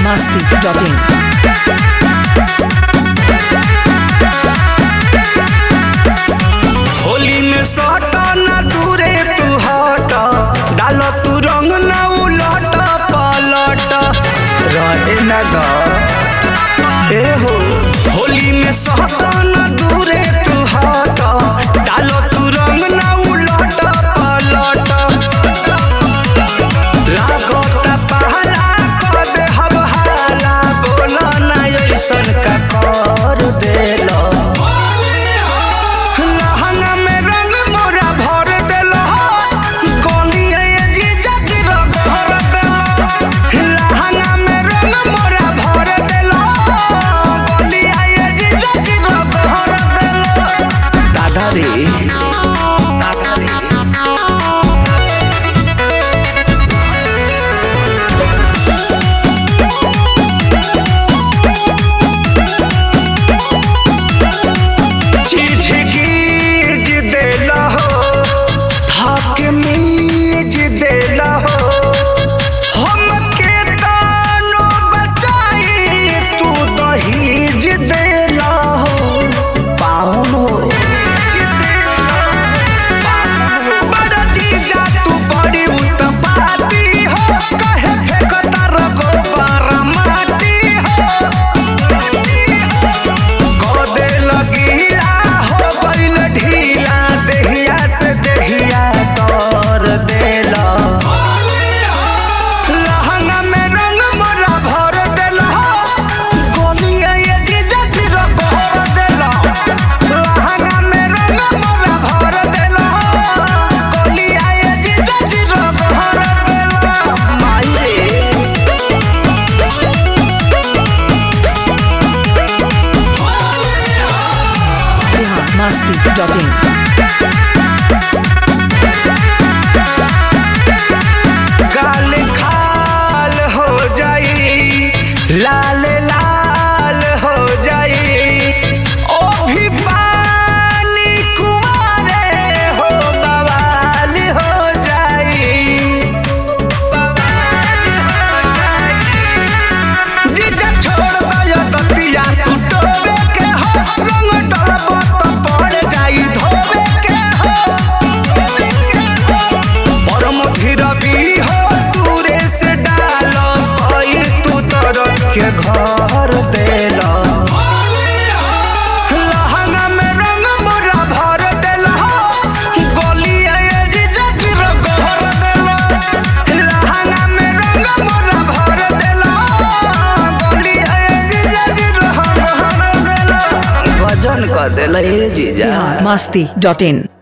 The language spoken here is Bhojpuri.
masti.in. होली में सटा ना दूरे तू हटा, डालो तू रंग ना उलट पलट रहे न गा। ए हो होली में सटा ना दूरे तू हटा, डालो तू रंग ना उलट पलट लागोता पहला कर दे हम हाला, बोला ना ऐसन का कर देलो। masti.in. गाल खाल हो जाई, लाल लाल हो जाई, ओ भी पानी कुआरे हो बवाल हो जाई, बवाल हो जाई। जीजा छोड़ दया दतिया तू टोवे के हो, रंग डलबो तो पड़ जाई धोवे के हो, धोवे के हो। परम धीरवी हो दूरे से डालो, कोई तू तरफ के घर देला। लहंगा में रंग मोरा भर देला, गोलिया ये जीजा फिर घर देला। लहंगा में रंग मोरा भर देला, गोलिया ये जीजा फिर घर देला। वजन कर देला ये जीजा। masti.in.